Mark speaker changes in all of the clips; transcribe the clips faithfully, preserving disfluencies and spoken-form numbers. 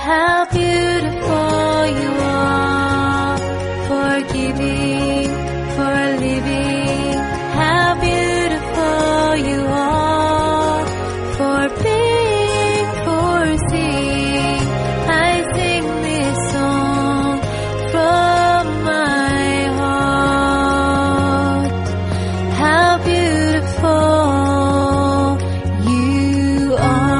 Speaker 1: How beautiful you are, for giving, for living. How beautiful you are, for being, for seeing. I sing this song from my heart. How beautiful you are.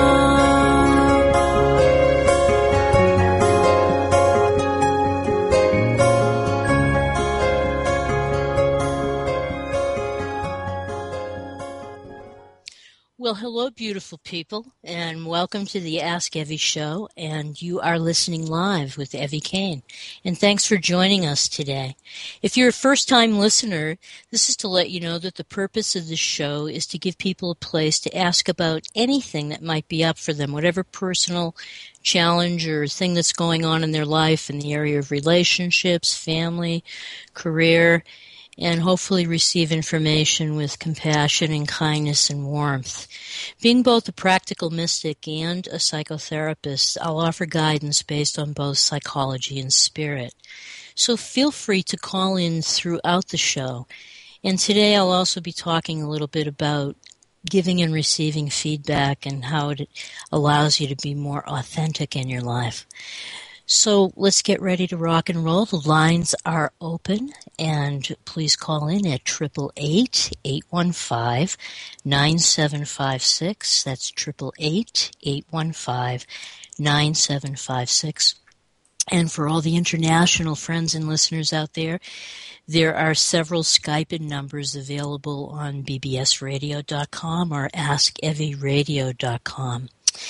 Speaker 2: Well, hello, beautiful people, and welcome to the Ask Evie show, and you are listening live with Evie Kane, and thanks for joining us today. If you're a first-time listener, this is to let you know that the purpose of this show is to give people a place to ask about anything that might be up for them, whatever personal challenge or thing that's going on in their life in the area of relationships, family, career, and hopefully receive information with compassion and kindness and warmth. Being both a practical mystic and a psychotherapist, I'll offer guidance based on both psychology and spirit. So feel free to call in throughout the show. And today I'll also be talking a little bit about giving and receiving feedback and how it allows you to be more authentic in your life. So let's get ready to rock and roll. The lines are open, and please call in at eight eight eight, eight one five, nine seven five six. That's eight eight eight, eight one five, nine seven five six. And for all the international friends and listeners out there, there are several Skype numbers available on b b s radio dot com or ask evie radio dot com.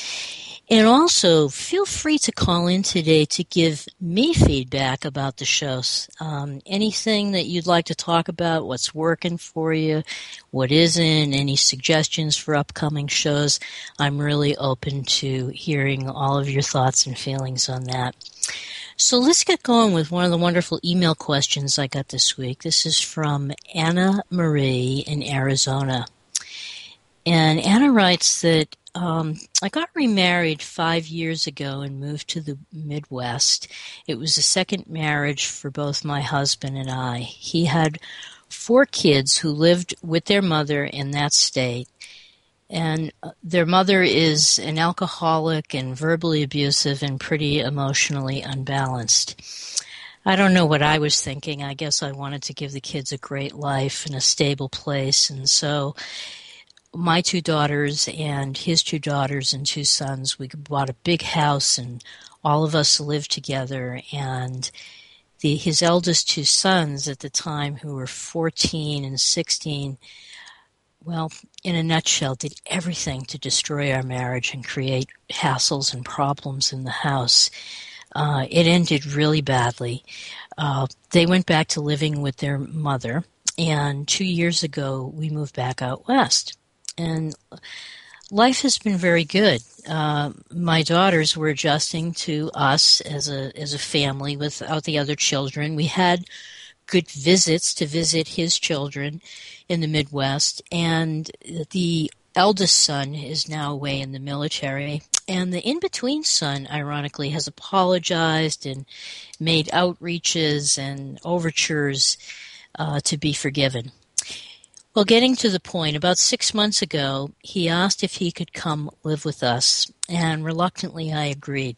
Speaker 2: And also, feel free to call in today to give me feedback about the shows. Um, anything that you'd like to talk about, what's working for you, what isn't, any suggestions for upcoming shows. I'm really open to hearing all of your thoughts and feelings on that. So let's get going with one of the wonderful email questions I got this week. This is from Anna Marie in Arizona. And Anna writes that Um, I got remarried five years ago and moved to the Midwest. It was a second marriage for both my husband and I. He had four kids who lived with their mother in that state, and their mother is an alcoholic and verbally abusive and pretty emotionally unbalanced. I don't know what I was thinking. I guess I wanted to give the kids a great life and a stable place, and so my two daughters and his two daughters and two sons, we bought a big house and all of us lived together. And the, his eldest two sons at the time, who were fourteen and sixteen, well, in a nutshell, did everything to destroy our marriage and create hassles and problems in the house. Uh, it ended really badly. Uh, they went back to living with their mother, and two years ago we moved back out west. And life has been very good. Uh, my daughters were adjusting to us as a as a family without the other children. We had good visits to visit his children in the Midwest, and the eldest son is now away in the military, and the in-between son, ironically, has apologized and made outreaches and overtures uh, to be forgiven. Well, getting to the point, about six months ago, he asked if he could come live with us, and reluctantly I agreed.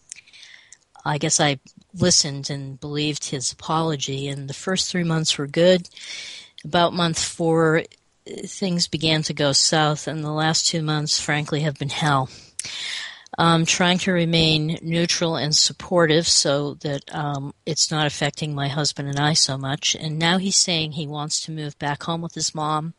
Speaker 2: I guess I listened and believed his apology, and the first three months were good. About month four, things began to go south, and the last two months, frankly, have been hell. I'm trying to remain neutral and supportive so that um, it's not affecting my husband and I so much. And now he's saying he wants to move back home with his mom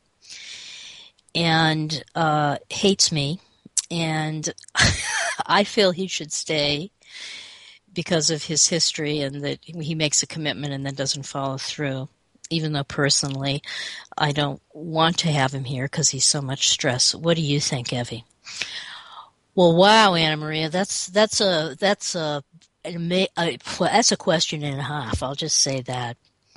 Speaker 2: and uh, hates me. And I feel he should stay because of his history and that he makes a commitment and then doesn't follow through, even though personally I don't want to have him here because he's so much stress. What do you think, Evie? Well, wow, Anna Maria, that's that's a that's a, a that's a question and a half. I'll just say that.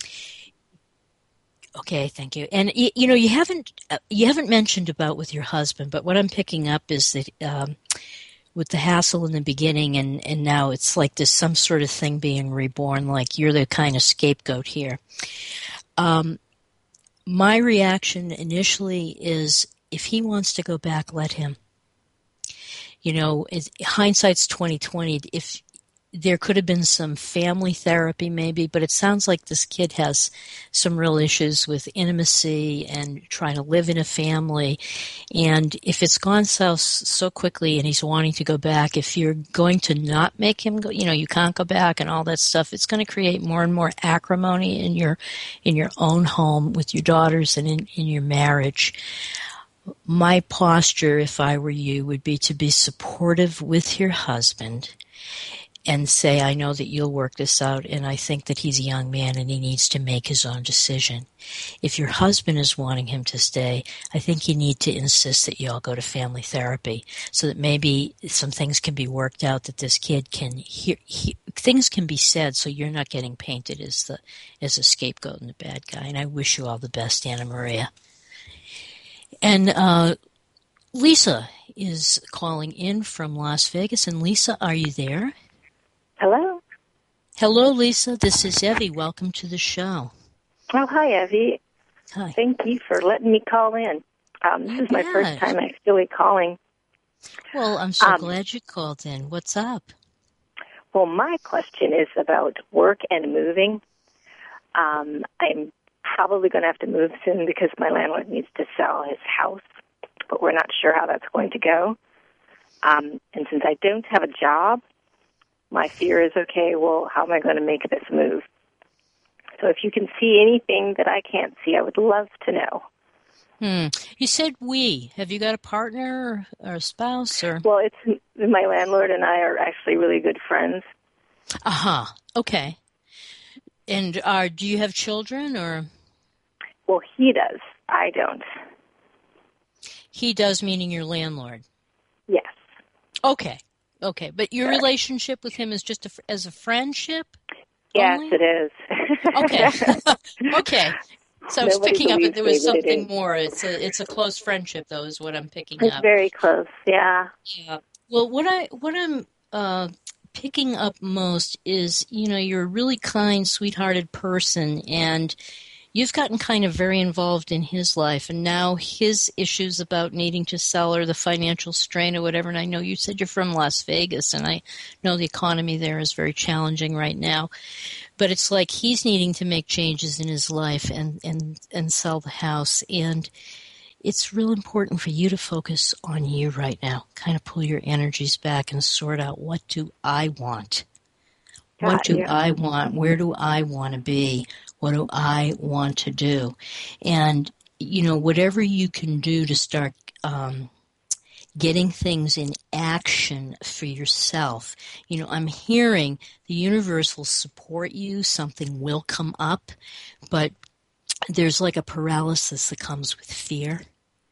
Speaker 2: Okay, thank you. And you, you know, you haven't you haven't mentioned about with your husband, but what I'm picking up is that um, with the hassle in the beginning, and, and now it's like there's some sort of thing being reborn, like you're the kind of scapegoat here. Um, my reaction initially is, if he wants to go back, let him. You know, it, hindsight's twenty twenty. If there could have been some family therapy maybe, but it sounds like this kid has some real issues with intimacy and trying to live in a family. And if it's gone south so quickly and he's wanting to go back, if you're going to not make him go, you know, you can't go back and all that stuff, it's going to create more and more acrimony in your in your own home with your daughters and in, in your marriage. My posture, if I were you, would be to be supportive with your husband and say, I know that you'll work this out, and I think that he's a young man and he needs to make his own decision. If your husband is wanting him to stay, I think you need to insist that you all go to family therapy so that maybe some things can be worked out, that this kid can hear, he, things can be said so you're not getting painted as the as a scapegoat and the bad guy. And I wish you all the best, Anna Maria. And uh, Lisa is calling in from Las Vegas. And Lisa, are you there?
Speaker 3: Hello.
Speaker 2: Hello, Lisa. This is Evie. Welcome to the show.
Speaker 3: Oh, hi, Evie.
Speaker 2: Hi.
Speaker 3: Thank you for letting me call in. Um, this is my
Speaker 2: Yeah.
Speaker 3: first time actually calling.
Speaker 2: Well, I'm so
Speaker 3: Um,
Speaker 2: glad you called in. What's up?
Speaker 3: Well, my question is about work and moving. Um, I'm probably going to have to move soon because my landlord needs to sell his house, but we're not sure how that's going to go. Um, and since I don't have a job, my fear is, okay, well, how am I going to make this move? So if you can see anything that I can't see, I would love to know.
Speaker 2: Hmm. You said we. Have you got a partner or a spouse? Or
Speaker 3: Well, it's my landlord and I are actually really good friends.
Speaker 2: Uh-huh. Okay. And uh, do you have children, or?
Speaker 3: Well, he does. I don't.
Speaker 2: He does, meaning your landlord.
Speaker 3: Yes.
Speaker 2: Okay. Okay. But your
Speaker 3: Sure.
Speaker 2: relationship with him is just a, fr- as a friendship?
Speaker 3: Yes,
Speaker 2: only?
Speaker 3: it is.
Speaker 2: Okay. Okay. So I was
Speaker 3: Nobody
Speaker 2: picking up that there was
Speaker 3: believes me, but it
Speaker 2: something
Speaker 3: is.
Speaker 2: more. It's a it's a close friendship, though, is what I'm picking
Speaker 3: It's
Speaker 2: up.
Speaker 3: very close, yeah.
Speaker 2: Yeah. Well, what I what I'm uh, picking up most is, you know, you're a really kind, sweethearted person, and you've gotten kind of very involved in his life, and now his issues about needing to sell or the financial strain or whatever. And I know you said you're from Las Vegas, and I know the economy there is very challenging right now. But it's like he's needing to make changes in his life and, and, and sell the house. And it's real important for you to focus on you right now. Kind of pull your energies back and sort out, what do I want? What
Speaker 3: God,
Speaker 2: do
Speaker 3: yeah.
Speaker 2: I want? Where do I want to be? What do I want to do? And, you know, whatever you can do to start um, getting things in action for yourself. You know, I'm hearing the universe will support you, something will come up, but there's like a paralysis that comes with fear.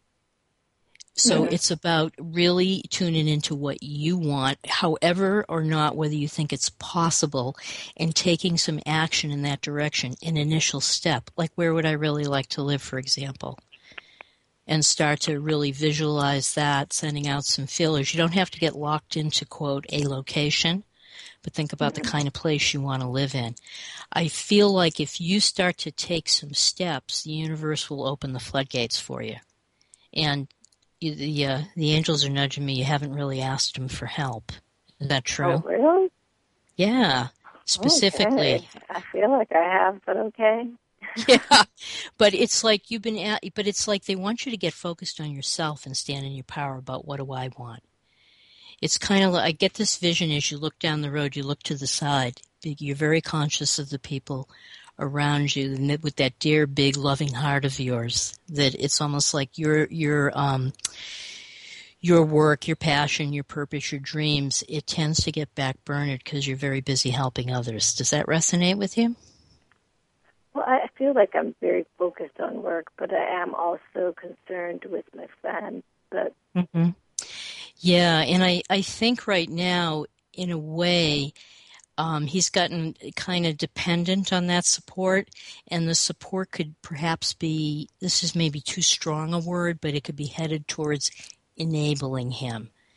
Speaker 2: So
Speaker 3: Mhm.
Speaker 2: it's about really tuning into what you want, however or not, whether you think it's possible, and taking some action in that direction, an initial step. Like, where would I really like to live, for example? And start to really visualize that, sending out some feelers. You don't have to get locked into, quote, a location, but think about the kind of place you want to live in. I feel like if you start to take some steps, the universe will open the floodgates for you. And you, the uh, the angels are nudging me. You haven't really asked them for help. Is that true?
Speaker 3: Oh, really?
Speaker 2: Yeah, specifically.
Speaker 3: Okay. I feel like I have, but okay.
Speaker 2: Yeah, but it's like you've been at, but it's like they want you to get focused on yourself and stand in your power about, what do I want? It's kind of like, I get this vision as you look down the road, you look to the side, you're very conscious of the people around you, and with that dear, big, loving heart of yours, that it's almost like your your um your work, your passion, your purpose, your dreams, it tends to get backburnered because you're very busy helping others. Does that resonate with you?
Speaker 3: Well, I feel like I'm very focused on work, but I am also concerned with my friends. But
Speaker 2: Mm-hmm. Yeah, and I, I think right now, in a way, um, he's gotten kind of dependent on that support, and the support could perhaps be, this is maybe too strong a word, but it could be headed towards enabling him.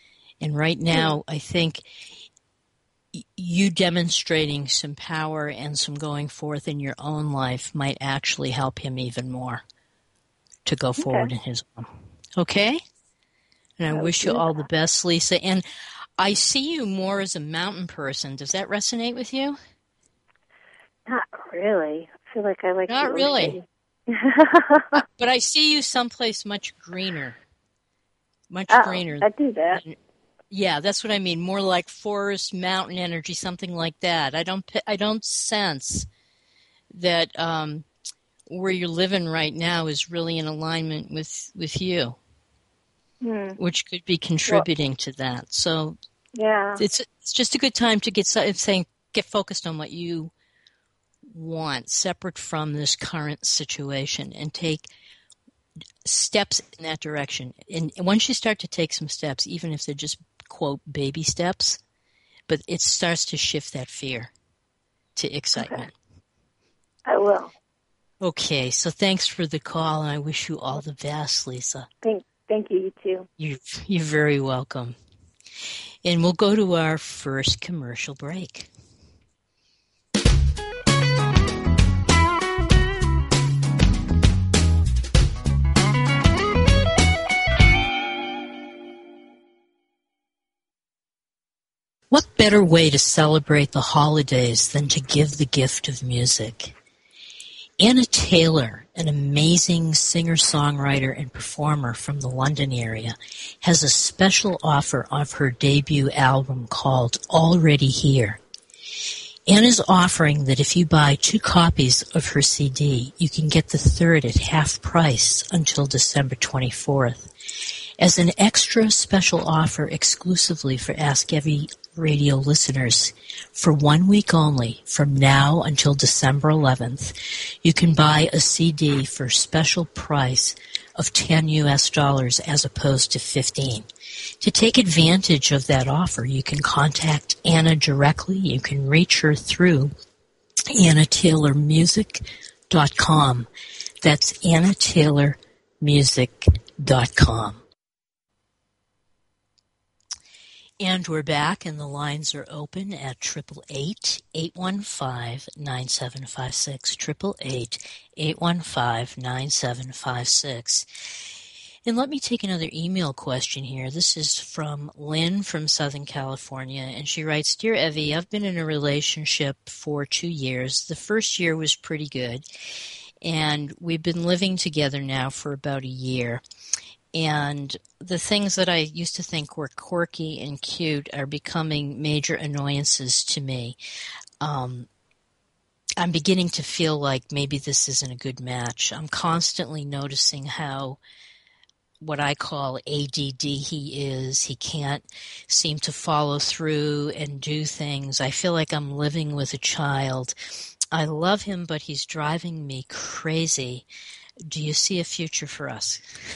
Speaker 2: And right now, I think you demonstrating some power and some going forth in your own life might actually help him even more to go
Speaker 3: Okay.
Speaker 2: forward in his own. Okay? And I
Speaker 3: I
Speaker 2: wish
Speaker 3: would
Speaker 2: you
Speaker 3: do
Speaker 2: all
Speaker 3: that.
Speaker 2: the best, Lisa. And I see you more as a mountain person. Does that resonate with you?
Speaker 3: Not really. I feel like I like
Speaker 2: Not
Speaker 3: the
Speaker 2: really.
Speaker 3: ocean.
Speaker 2: But I see you someplace much greener. Much
Speaker 3: Oh,
Speaker 2: greener.
Speaker 3: I do that.
Speaker 2: than- yeah, that's what I mean. More like forest, mountain energy, something like that. I don't. I don't sense that um, where you're living right now is really in alignment with with you,
Speaker 3: Hmm.
Speaker 2: which could be
Speaker 3: Well,
Speaker 2: contributing to that. So
Speaker 3: yeah.
Speaker 2: it's it's just a good time to get so- it's saying get focused on what you want, separate from this current situation, and take steps in that direction. And once you start to take some steps, even if they're just quote baby steps, but it starts to shift that fear to
Speaker 3: Okay.
Speaker 2: excitement.
Speaker 3: I will.
Speaker 2: Okay, so thanks for the call, and I wish you all the best, Lisa.
Speaker 3: Thank, thank you. You too.
Speaker 2: You, you're very welcome. And we'll go to our first commercial break. What better way to celebrate the holidays than to give the gift of music? Anna Taylor, an amazing singer-songwriter and performer from the London area, has a special offer of her debut album called Already Here. Anna's offering that if you buy two copies of her C D, you can get the third at half price until December twenty-fourth. As an extra special offer exclusively for Ask Evie Radio listeners, for one week only, from now until December eleventh, you can buy a C D for a special price of ten U S dollars as opposed to fifteen. To take advantage of that offer, you can contact Anna directly. You can reach her through anna taylor music dot com. That's anna taylor music dot com. And we're back, and the lines are open at triple eight, eight one five, nine seven five six, triple eight, eight one five, nine seven five six. And let me take another email question here. This is from Lynn from Southern California, and she writes, Dear Evie, I've been in a relationship for two years. The first year was pretty good, and we've been living together now for about a year. And the things that I used to think were quirky and cute are becoming major annoyances to me. Um, I'm beginning to feel like maybe this isn't a good match. I'm constantly noticing how what I call A D D he is. He can't seem to follow through and do things. I feel like I'm living with a child. I love him, but he's driving me crazy. Do you see a future for us?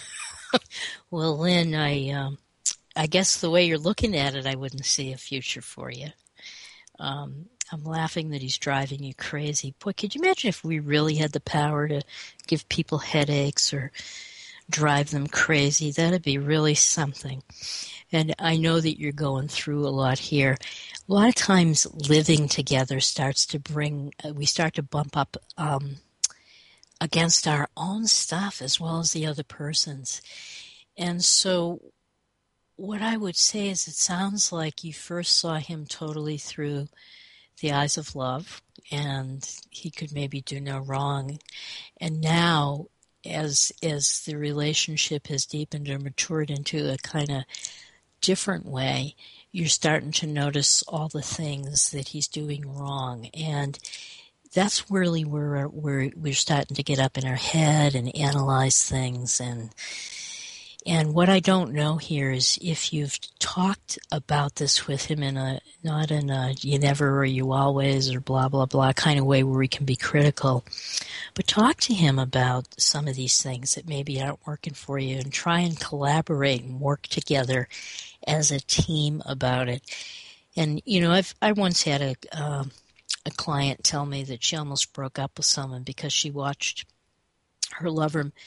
Speaker 2: Well, Lynn, I um, I guess the way you're looking at it, I wouldn't see a future for you. Um, I'm laughing that he's driving you crazy. Boy, could you imagine if we really had the power to give people headaches or drive them crazy? That'd be really something. And I know that you're going through a lot here. A lot of times living together starts to bring, uh, we start to bump up um, against our own stuff as well as the other person's. And so what I would say is it sounds like you first saw him totally through the eyes of love, and he could maybe do no wrong. And now, as as the relationship has deepened or matured into a kind of different way, you're starting to notice all the things that he's doing wrong. And that's really where we're, we're starting to get up in our head and analyze things. And And what I don't know here is if you've talked about this with him in a, not in a you never or you always or blah, blah, blah kind of way where we can be critical, but talk to him about some of these things that maybe aren't working for you and try and collaborate and work together as a team about it. And, you know, I've, I once had a, uh, a client tell me that she almost broke up with someone because she watched her lover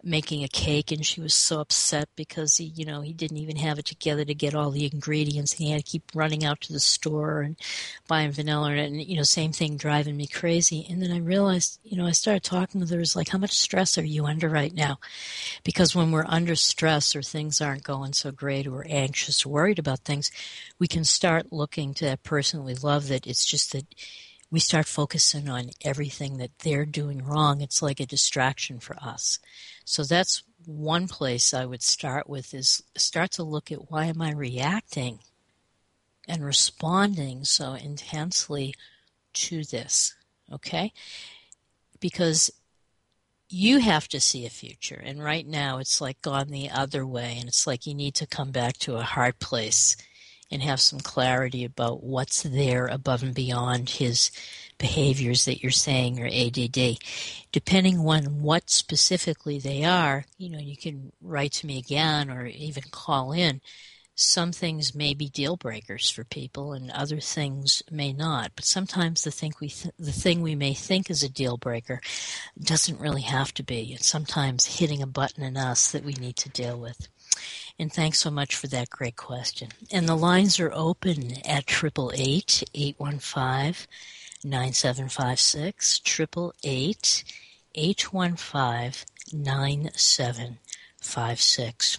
Speaker 2: making a cake, and she was so upset because he, you know, he didn't even have it together to get all the ingredients, and he had to keep running out to the store and buying vanilla, and, you know, same thing driving me crazy. And then I realized, you know, I started talking with her, it was like, how much stress are you under right now? Because when we're under stress or things aren't going so great, or we're anxious or worried about things, we can start looking to that person we love, that it's just that we start focusing on everything that they're doing wrong. It's like a distraction for us. So that's one place I would start with, is start to look at, why am I reacting and responding so intensely to this, okay? Because you have to see a future, and right now it's like gone the other way, and it's like you need to come back to a hard place and have some clarity about what's there above and beyond his behaviors that you're saying are A D D. Depending on what specifically they are, you know, you can write to me again or even call in. Some things may be deal breakers for people, and other things may not. But sometimes the thing we th- the thing we may think is a deal breaker doesn't really have to be. It's sometimes hitting a button in us that we need to deal with. And thanks so much for that great question. And the lines are open at triple eight, eight one five, nine seven five six, triple eight, eight one five, nine seven five six.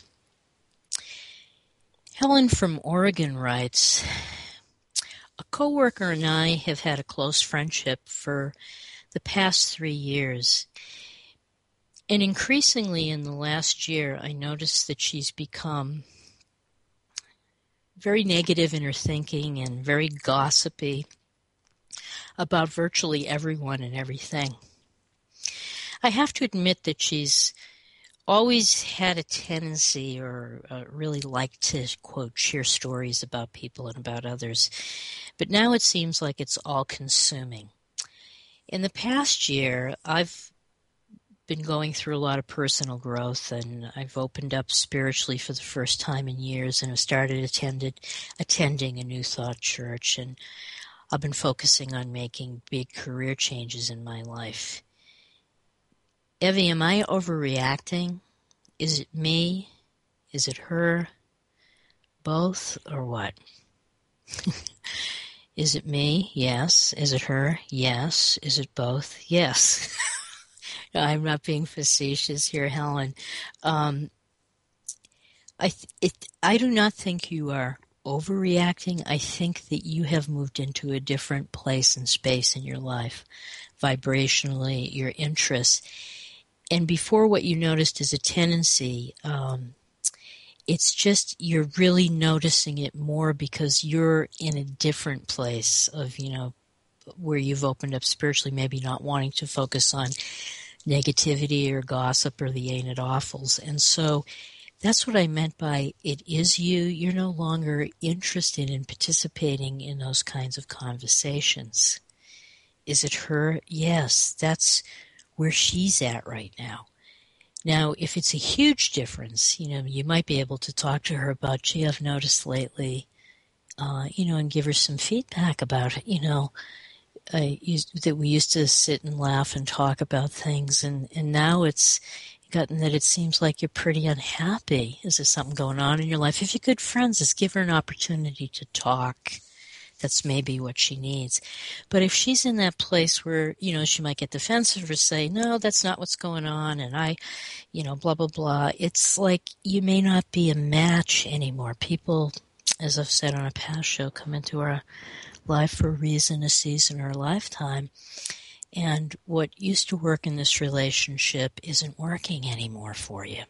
Speaker 2: Helen from Oregon writes, a coworker and I have had a close friendship for the past three years. And increasingly in the last year, I noticed that she's become very negative in her thinking and very gossipy about virtually everyone and everything. I have to admit that she's always had a tendency, or uh, really liked to, quote, share stories about people and about others. But now it seems like it's all-consuming. In the past year, I've been going through a lot of personal growth, and I've opened up spiritually for the first time in years, and have started attended, attending a New Thought church, and I've been focusing on making big career changes in my life. Evie, am I overreacting? Is it me? Is it her? Both, or what? Is it me? Yes. Is it her? Yes. Is it both? Yes. No, I'm not being facetious here, Helen. Um, I th- it, I do not think you are overreacting. I think that you have moved into a different place and space in your life, vibrationally, your interests. And before, what you noticed is a tendency. Um, it's just you're really noticing it more because you're in a different place of, you know, where you've opened up spiritually, maybe not wanting to focus on negativity or gossip or the ain't it awfuls. And so that's what I meant by it is you. You're no longer interested in participating in those kinds of conversations. Is it her? Yes, that's where she's at right now. Now, if it's a huge difference, you know, you might be able to talk to her about, gee, I've noticed lately, uh, you know, and give her some feedback about it, you know, I used, that we used to sit and laugh and talk about things, and, and now it's gotten that it seems like you're pretty unhappy. Is there something going on in your life? If you're good friends, just give her an opportunity to talk. That's maybe what she needs. But if she's in that place where, you know, she might get defensive or say, no, that's not what's going on, and I, you know, blah, blah, blah, it's like you may not be a match anymore. People, as I've said on a past show, come into our life for a reason, a season, or a lifetime. And what used to work in this relationship isn't working anymore for you.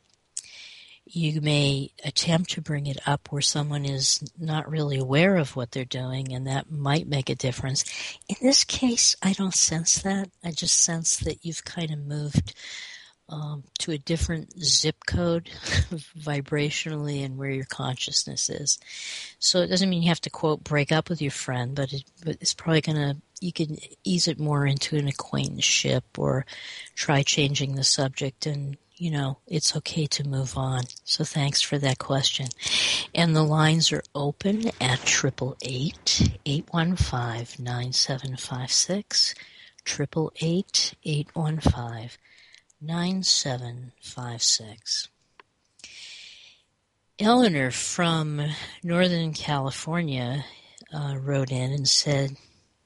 Speaker 2: You may attempt to bring it up where someone is not really aware of what they're doing, and that might make a difference. In this case, I don't sense that. I just sense that you've kind of moved um, to a different zip code vibrationally and where your consciousness is. So it doesn't mean you have to, quote, break up with your friend, but, it, but it's probably going to, you can ease it more into an acquaintanceship or try changing the subject, and you know, it's okay to move on. So thanks for that question. And the lines are open at triple eight, eight one five, nine seven five six, triple eight, eight one five, nine seven five six. Eleanor from Northern California uh, wrote in and said,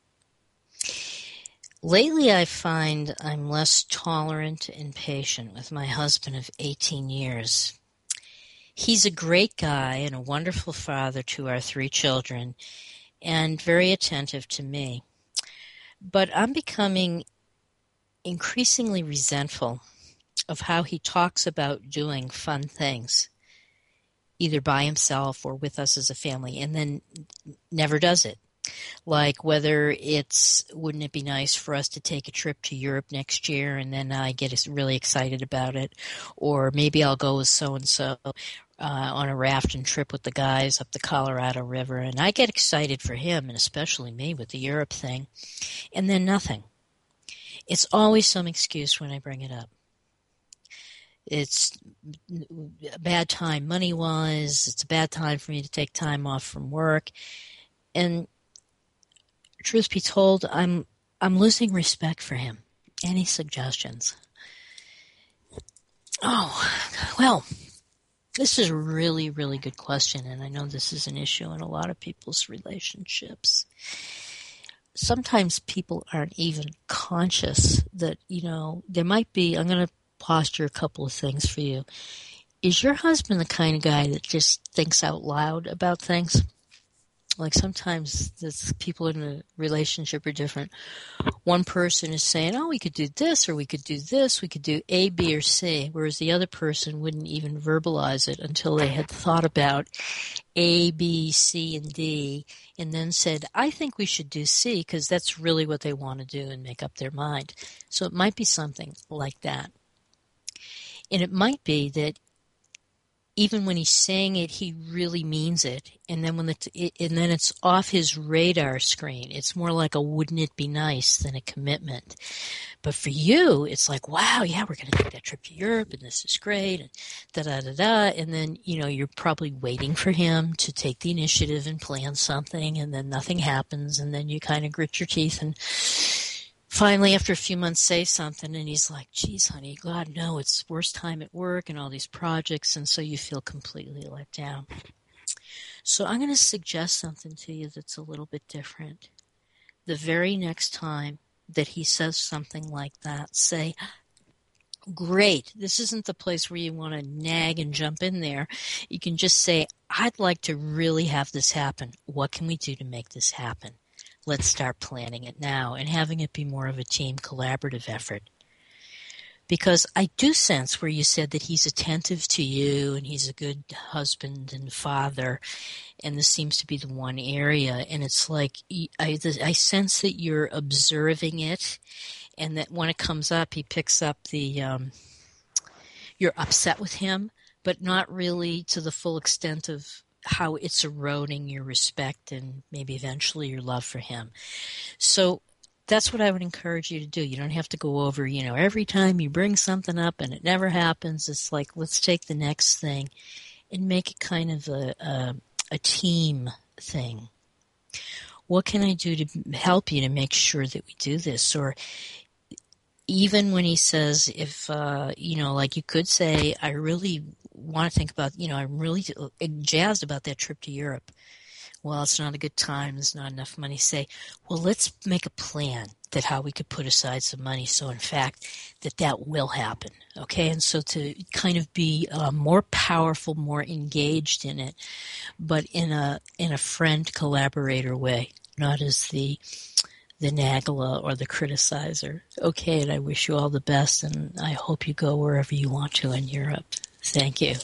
Speaker 2: lately I find I'm less tolerant and patient with my husband of eighteen years. He's a great guy and a wonderful father to our three children and very attentive to me. But I'm becoming increasingly resentful of how he talks about doing fun things, either by himself or with us as a family, and then never does it. Like whether it's, wouldn't it be nice for us to take a trip to Europe next year, and then I get really excited about it, or maybe I'll go with so-and-so uh, on a rafting trip with the guys up the Colorado River, and I get excited for him, and especially me with the Europe thing, and then nothing. It's always some excuse when I bring it up. It's a bad time money-wise, it's a bad time for me to take time off from work, and truth be told, I'm I'm losing respect for him. Any suggestions? Oh, well, this is a really, really good question, and I know this is an issue in a lot of people's relationships. Sometimes people aren't even conscious that, you know, there might be, I'm going to posture a couple of things for you. Is your husband the kind of guy that just thinks out loud about things? Like sometimes this, people in a relationship are different. One person is saying, oh, we could do this, or we could do this, we could do A, B, or C, whereas the other person wouldn't even verbalize it until they had thought about A, B, C, and D, and then said, I think we should do C, because that's really what they want to do and make up their mind. So it might be something like that. And it might be that even when he's saying it, he really means it. And then when the t- and then it's off his radar screen. It's more like a wouldn't it be nice than a commitment. But for you, it's like, wow, yeah, we're going to take that trip to Europe, and this is great, and da-da-da-da. And then, you know, you're probably waiting for him to take the initiative and plan something, and then nothing happens, and then you kind of grit your teeth and finally, after a few months, say something, and he's like, geez, honey, God, no, it's the worst time at work and all these projects, and so you feel completely let down. So I'm going to suggest something to you that's a little bit different. The very next time that he says something like that, say, great, this isn't the place where you want to nag and jump in there. You can just say, I'd like to really have this happen. What can we do to make this happen? Let's start planning it now and having it be more of a team collaborative effort. Because I do sense where you said that he's attentive to you and he's a good husband and father, and this seems to be the one area, and it's like I, I sense that you're observing it, and that when it comes up, he picks up the, um, you're upset with him, but not really to the full extent of how it's eroding your respect and maybe eventually your love for him. So that's what I would encourage you to do. You don't have to go over, you know, every time you bring something up and it never happens. It's like, let's take the next thing and make it kind of a, a, a team thing. What can I do to help you to make sure that we do this? Or even when he says, if, uh, you know, like you could say, I really want to think about, you know, I'm really jazzed about that trip to Europe. Well, it's not a good time. There's not enough money. Say, well, let's make a plan that how we could put aside some money. So, in fact, that that will happen. Okay. And so to kind of be uh, more powerful, more engaged in it, but in a, in a friend collaborator way, not as the, the nagler or the criticizer. Okay. And I wish you all the best. And I hope you go wherever you want to in Europe. Thank you.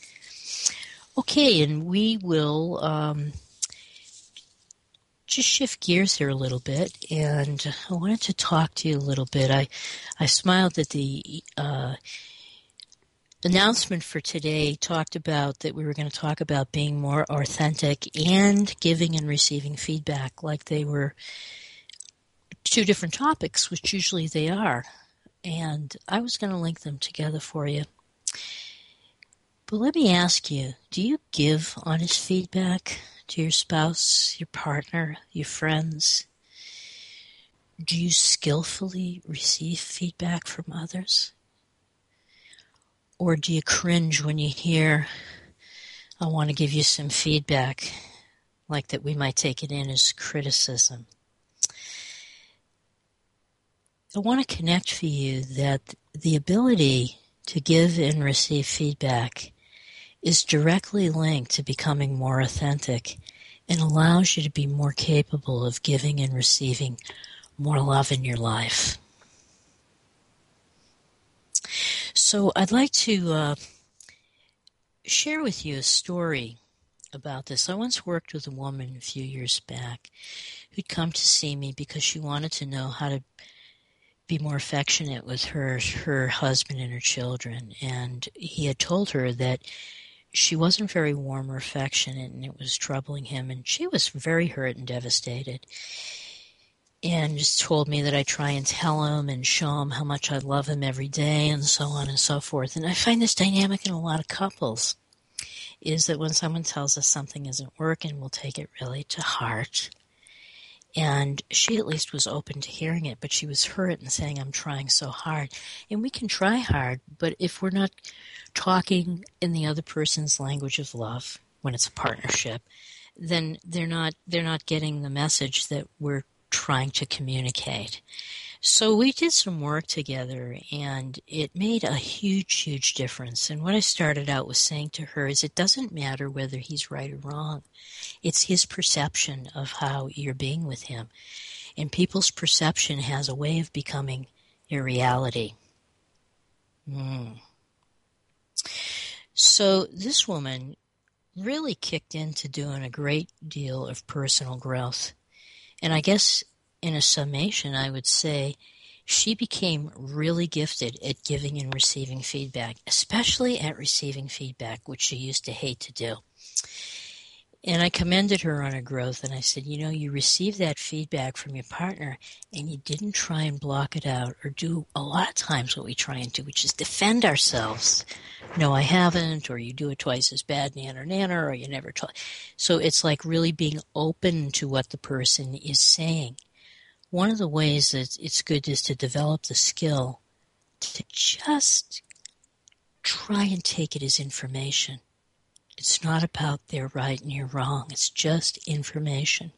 Speaker 2: Okay, and we will um, just shift gears here a little bit, and I wanted to talk to you a little bit. I, I smiled that the uh, announcement for today talked about that we were going to talk about being more authentic and giving and receiving feedback, like they were two different topics, which usually they are. And I was going to link them together for you. But let me ask you, do you give honest feedback to your spouse, your partner, your friends? Do you skillfully receive feedback from others? Or do you cringe when you hear, I want to give you some feedback, like that we might take it in as criticism? I want to connect for you that the ability to give and receive feedback is directly linked to becoming more authentic and allows you to be more capable of giving and receiving more love in your life. So I'd like to uh, share with you a story about this. I once worked with a woman a few years back who'd come to see me because she wanted to know how to be more affectionate with her, her husband and her children. And he had told her that she wasn't very warm or affectionate, and it was troubling him. And she was very hurt and devastated. And just told me that I try and tell him and show him how much I love him every day and so on and so forth. And I find this dynamic in a lot of couples, is that when someone tells us something isn't working, we'll take it really to heart. And she at least was open to hearing it, but she was hurt and saying, I'm trying so hard. And we can try hard, but if we're not talking in the other person's language of love, when it's a partnership, then they're not they're not getting the message that we're trying to communicate. So we did some work together, and it made a huge, huge difference. And what I started out with saying to her is, it doesn't matter whether he's right or wrong. It's his perception of how you're being with him. And people's perception has a way of becoming your reality. Mm. So this woman really kicked into doing a great deal of personal growth. And I guess in a summation, I would say she became really gifted at giving and receiving feedback, especially at receiving feedback, which she used to hate to do. And I commended her on her growth, and I said, you know, you received that feedback from your partner, and you didn't try and block it out or do a lot of times what we try and do, which is defend ourselves. No, I haven't, or you do it twice as bad, nana or nana, or you never taught. So it's like really being open to what the person is saying. One of the ways that it's good is to develop the skill to just try and take it as information. It's not about they're right and you're wrong. It's just information.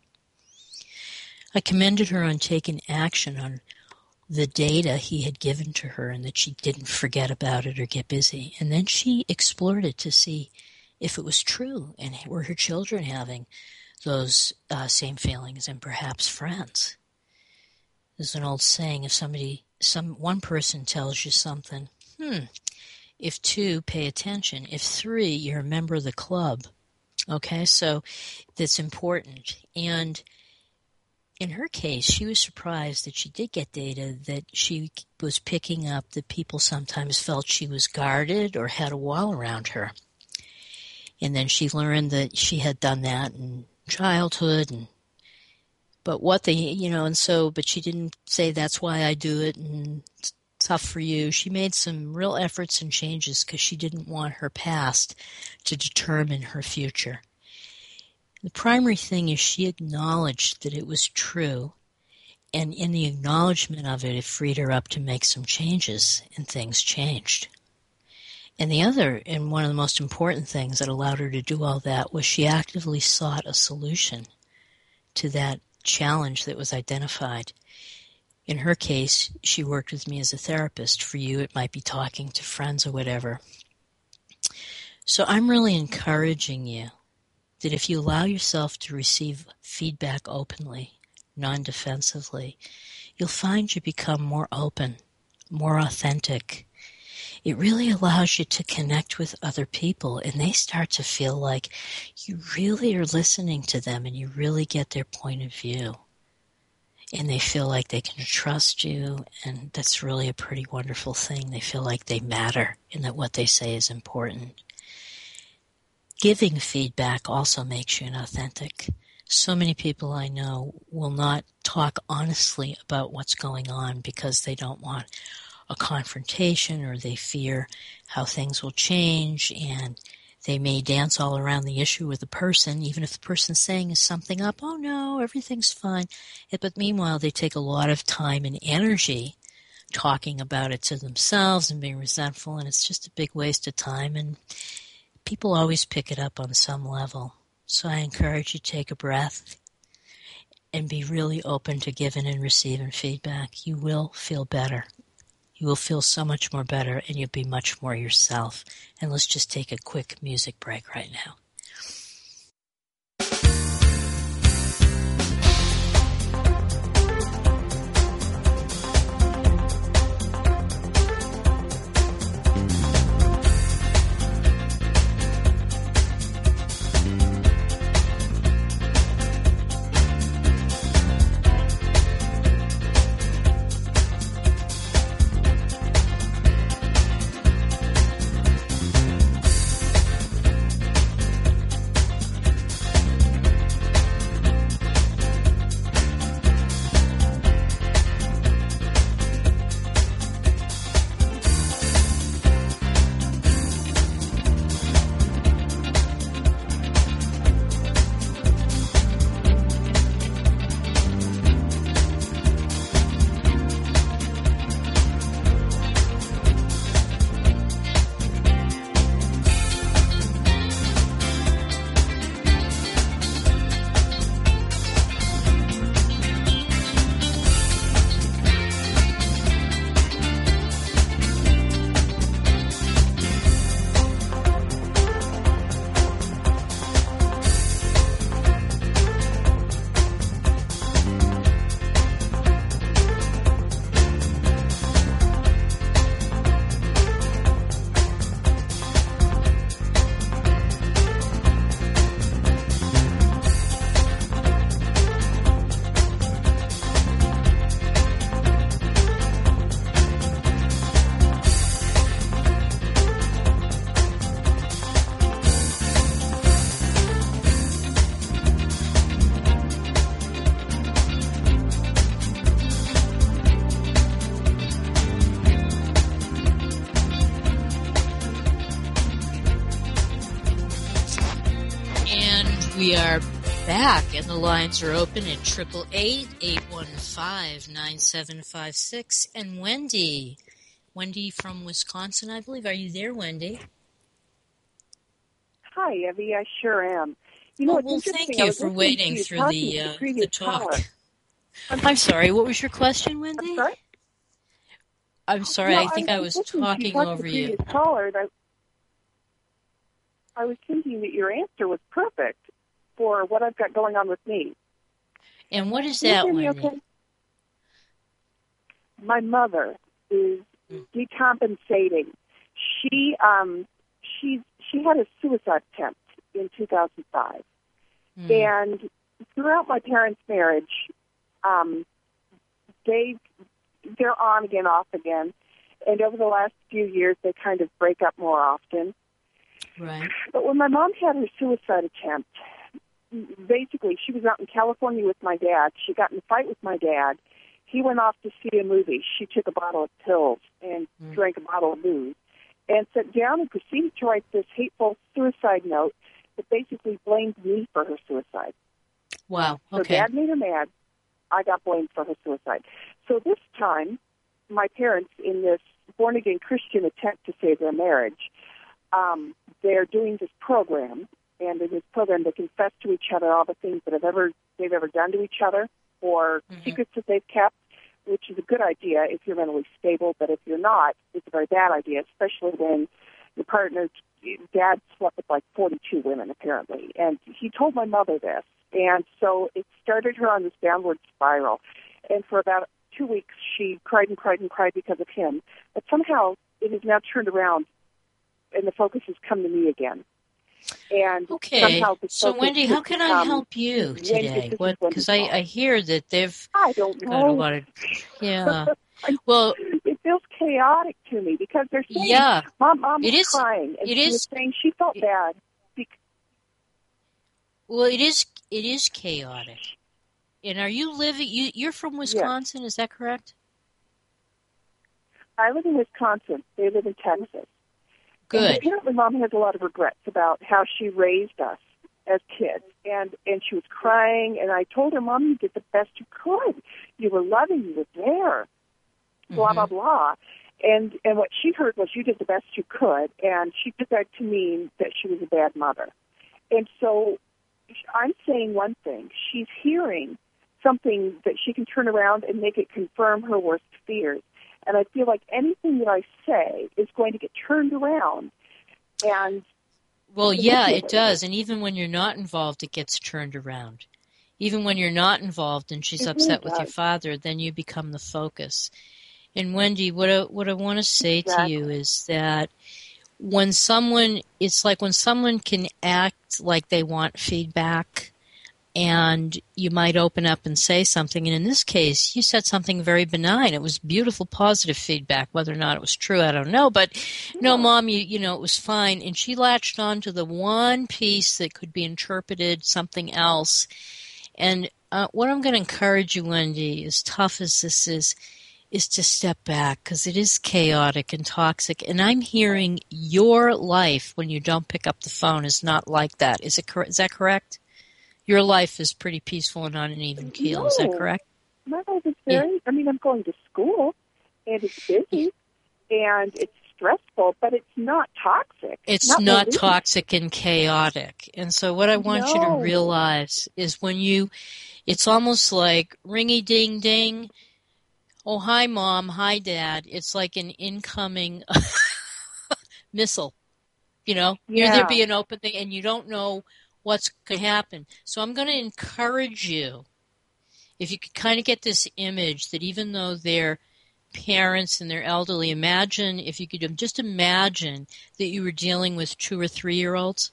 Speaker 2: I commended her on taking action on the data he had given to her, and that she didn't forget about it or get busy. And then she explored it to see if it was true, and were her children having those uh, same feelings, and perhaps friends. There's an old saying, if somebody, some one person tells you something, hmm, if two, pay attention. If three, you're a member of the club. Okay, so that's important. And in her case, she was surprised that she did get data that she was picking up that people sometimes felt she was guarded or had a wall around her. And then she learned that she had done that in childhood, and but what they, you know, and so, but she didn't say that's why I do it and it's tough for you. She made some real efforts and changes because she didn't want her past to determine her future. The primary thing is she acknowledged that it was true, and in the acknowledgement of it, it freed her up to make some changes, and things changed. And the other, and one of the most important things that allowed her to do all that, was she actively sought a solution to that challenge that was identified. In her case, she worked with me as a therapist. For you, it might be talking to friends or whatever. So I'm really encouraging you that if you allow yourself to receive feedback openly, non-defensively, you'll find you become more open, more authentic. It really allows you to connect with other people, and they start to feel like you really are listening to them and you really get their point of view. And they feel like they can trust you, and that's really a pretty wonderful thing. They feel like they matter and that what they say is important. Giving feedback also makes you inauthentic. So many people I know will not talk honestly about what's going on because they don't want a confrontation, or they fear how things will change, and they may dance all around the issue with the person, even if the person's saying something up, oh no, everything's fine. But meanwhile, they take a lot of time and energy talking about it to themselves and being resentful, and it's just a big waste of time, and people always pick it up on some level. So I encourage you to take a breath and be really open to giving and receiving feedback. You will feel better. You will feel so much more better, and you'll be much more yourself. And let's just take a quick music break right now. We are back, and the lines are open at triple eight, eight one five, nine seven five six. And Wendy, Wendy from Wisconsin, I believe. Are you there, Wendy?
Speaker 4: Hi, Evie. I sure am. You know,
Speaker 2: oh, well, thank you for waiting
Speaker 4: you
Speaker 2: through the, uh,
Speaker 4: the,
Speaker 2: the talk.
Speaker 4: Caller.
Speaker 2: I'm, I'm sorry. What was your question, Wendy?
Speaker 4: I'm sorry.
Speaker 2: I'm sorry.
Speaker 4: No,
Speaker 2: I think
Speaker 4: I
Speaker 2: I was
Speaker 4: was
Speaker 2: talking over
Speaker 4: the
Speaker 2: you.
Speaker 4: Caller, and I, I was thinking that your answer was perfect for what I've got going on with me.
Speaker 2: And what is
Speaker 4: Can you
Speaker 2: that,
Speaker 4: hear me
Speaker 2: Wendy?
Speaker 4: okay? My mother is
Speaker 2: Mm.
Speaker 4: decompensating. She um she's she had a suicide attempt in two thousand five,
Speaker 2: Mm.
Speaker 4: and throughout my parents' marriage, um, they they're on again, off again, and over the last few years they kind of break up more often.
Speaker 2: Right.
Speaker 4: But when my mom had her suicide attempt, basically she was out in California with my dad. She got in a fight with my dad. He went off to see a movie. She took a bottle of pills and
Speaker 2: Mm.
Speaker 4: drank a bottle of booze and sat down and proceeded to write this hateful suicide note that basically blamed me for her suicide.
Speaker 2: Wow.
Speaker 4: So
Speaker 2: Okay.
Speaker 4: Dad made her mad. I got blamed for her suicide. So this time, my parents, in this born-again Christian attempt to save their marriage, um, they're doing this program, and in this program they confess to each other all the things that have ever they've ever done to each other or
Speaker 2: Mhm.
Speaker 4: secrets that they've kept, which is a good idea if you're mentally stable, but if you're not, it's a very bad idea, especially when your partner's dad slept with like forty-two women, apparently. And he told my mother this. And so it started her on this downward spiral. And for about two weeks, she cried and cried and cried because of him. But somehow it has now turned around, and the focus has come to me again. And
Speaker 2: Okay.
Speaker 4: somehow the
Speaker 2: So,
Speaker 4: focus
Speaker 2: Wendy,
Speaker 4: has
Speaker 2: how can I
Speaker 4: become,
Speaker 2: help you
Speaker 4: when
Speaker 2: today?
Speaker 4: this is
Speaker 2: What?
Speaker 4: when
Speaker 2: Because
Speaker 4: you
Speaker 2: I,
Speaker 4: call.
Speaker 2: I hear that they've
Speaker 4: I don't
Speaker 2: got a
Speaker 4: know.
Speaker 2: lot of. Yeah. Well,
Speaker 4: It feels chaotic to me because they're saying,
Speaker 2: yeah.
Speaker 4: Mom, Mom
Speaker 2: It
Speaker 4: was
Speaker 2: is-
Speaker 4: crying. And
Speaker 2: it
Speaker 4: she
Speaker 2: is-
Speaker 4: was saying she felt
Speaker 2: it-
Speaker 4: bad. Because,
Speaker 2: Well, it is. It is chaotic. And are you living? You, you're from Wisconsin, is that correct?
Speaker 4: I live in Wisconsin. They live in Texas. And
Speaker 2: Good.
Speaker 4: apparently Mom has a lot of regrets about how she raised us as kids. And, and she was crying, and I told her, Mom, you did the best you could. You were loving, you were there. blah,
Speaker 2: Mm-hmm.
Speaker 4: blah, blah. And and what she heard was you did the best you could, and she took that to mean that she was a bad mother. And so I'm saying one thing. She's hearing something that she can turn around and make it confirm her worst fears. And I feel like anything that I say is going to get turned around. And
Speaker 2: well, yeah, it does. And even when you're not involved, it gets turned around. Even when you're not involved and she's
Speaker 4: It
Speaker 2: upset
Speaker 4: really
Speaker 2: with your
Speaker 4: does.
Speaker 2: father, then you become the focus. And Wendy, what I, what I want to say
Speaker 4: Exactly.
Speaker 2: to you is that when someone, it's like when someone can act like they want feedback, and you might open up and say something. And in this case, you said something very benign. It was beautiful, positive feedback. Whether or not it was true, I don't know. But no, Mom, you you know, it was fine. And she latched on to the one piece that could be interpreted something else. And uh, what I'm going to encourage you, Wendy, as tough as this is, is to step back, because it is chaotic and toxic. And I'm hearing your life when you don't pick up the phone is not like that. Is it cor- is that correct? Your life is pretty peaceful and on an even keel.
Speaker 4: No.
Speaker 2: Is that correct?
Speaker 4: My life is very,
Speaker 2: Yeah.
Speaker 4: I mean, I'm going to school, and it's busy, and it's stressful, but it's not toxic.
Speaker 2: It's
Speaker 4: not
Speaker 2: not
Speaker 4: the least.
Speaker 2: toxic and chaotic. And so what I want you to
Speaker 4: No.
Speaker 2: realize is when you, it's almost like ringy ding ding. Oh, hi, Mom. Hi, Dad. It's like an incoming missile. You know,
Speaker 4: Yeah.
Speaker 2: Here there be an open thing, and you don't know what's going to happen. So I'm going to encourage you, if you could kind of get this image that even though they're parents and they're elderly, imagine, if you could just imagine that you were dealing with two or three-year-olds.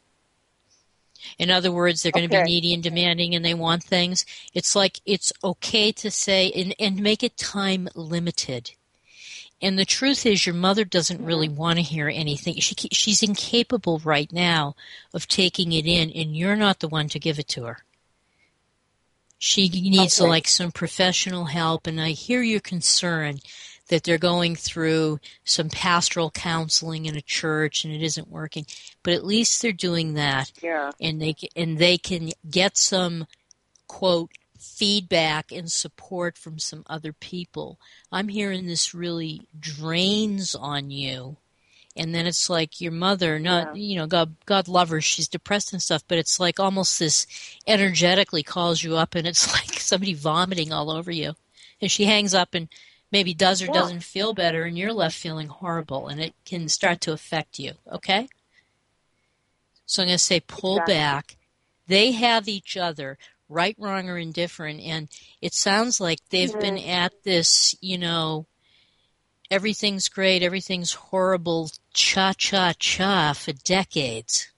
Speaker 2: In other words, they're going to
Speaker 4: Okay.
Speaker 2: be needy and demanding, and they want things. It's like it's okay to say, and, and make it time limited. And the truth is, your mother doesn't really want to hear anything. She she's incapable right now of taking it in, and you're not the one to give it to her. She needs
Speaker 4: Okay.
Speaker 2: like some professional help, and I hear your concern that they're going through some pastoral counseling in a church and it isn't working. But at least they're doing that,
Speaker 4: Yeah.
Speaker 2: and they and they can get some, quote, feedback and support from some other people. I'm hearing this really drains on you. And then it's like your mother, not,
Speaker 4: Yeah.
Speaker 2: you know, God, God love her, she's depressed and stuff, but it's like almost this energetically calls you up, and it's like somebody vomiting all over you. And she hangs up and maybe does or
Speaker 4: Yeah.
Speaker 2: doesn't feel better, and you're left feeling horrible, and it can start to affect you, okay? So I'm going to say pull
Speaker 4: Exactly.
Speaker 2: back. They have each other, right, wrong, or indifferent, and it sounds like they've
Speaker 4: Mhm.
Speaker 2: been at this, you know, everything's great, everything's horrible, cha-cha-cha for decades.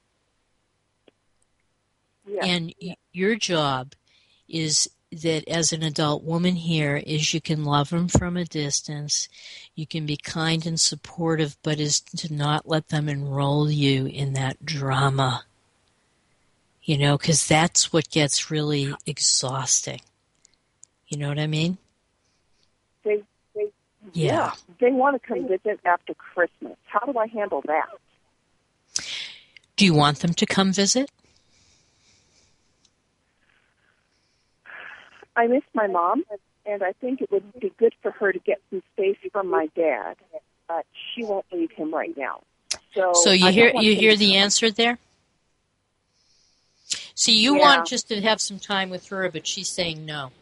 Speaker 4: Yeah.
Speaker 2: And y- your job is that as an adult woman here is you can love them from a distance, you can be kind and supportive, but is to not let them enroll you in that drama. You know, because that's what gets really exhausting. You know what I mean?
Speaker 4: They, they,
Speaker 2: Yeah.
Speaker 4: yeah. They want to come visit after Christmas. How do I handle that?
Speaker 2: Do you want them to come visit?
Speaker 4: I miss my mom, and I think it would be good for her to get some space from my dad, but she won't leave him right now. So,
Speaker 2: So you
Speaker 4: I
Speaker 2: hear
Speaker 4: don't want
Speaker 2: you
Speaker 4: him
Speaker 2: hear
Speaker 4: to
Speaker 2: the
Speaker 4: come.
Speaker 2: answer there? See, you
Speaker 4: Yeah.
Speaker 2: want just to have some time with her, but she's saying no.